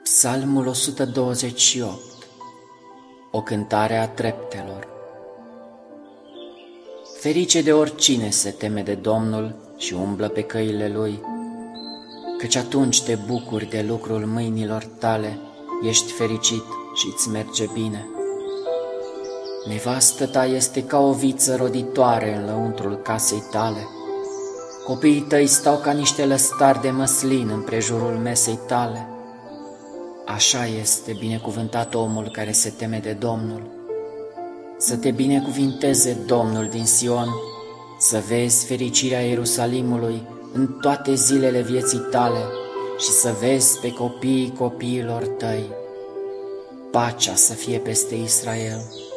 Psalmul 128. O cântare a treptelor. Ferice de oricine se teme de Domnul și umblă pe căile Lui, căci atunci te bucuri de lucrul mâinilor tale, ești fericit și îți merge bine. Nevastă ta este ca o viță roditoare în lăuntrul casei tale. Copiii tăi stau ca niște lăstari de măslin în prejurul mesei tale. Așa este binecuvântat omul care se teme de Domnul. Să te binecuvinteze Domnul din Sion, să vezi fericirea Ierusalimului în toate zilele vieții tale și să vezi pe copiii copiilor tăi. Pacea să fie peste Israel.